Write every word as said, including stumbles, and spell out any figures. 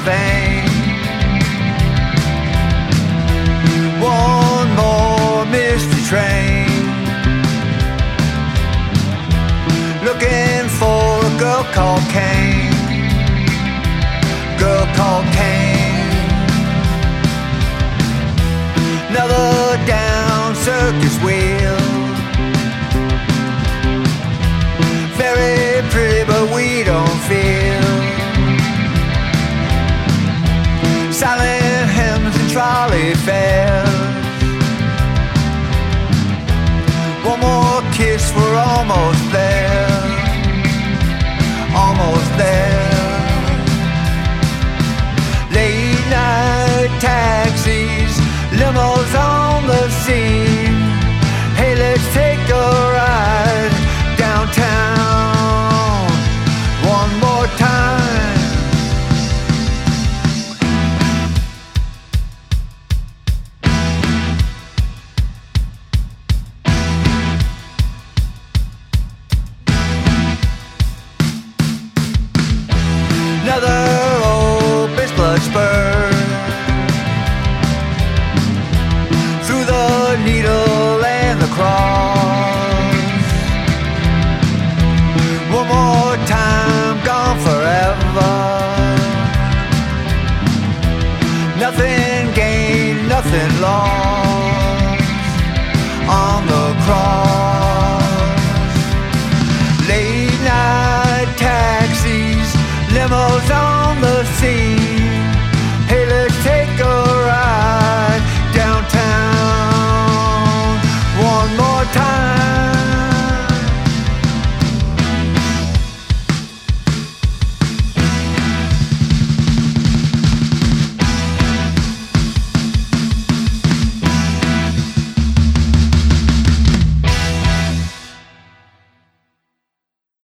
vein. One more mystery train, looking for a girl called Cain. Girl called Cain. Another down circus wheel, very pretty but we don't feel. Silent hymns and trolley fares. One more kiss, we're almost there. Almost there. Late night taxis, limos on the scene. Hey, let's take a ride downtown one more time. Another old bitch blood spur through the needle and the cross. One more time, gone forever. Nothing gained, nothing lost on the cross.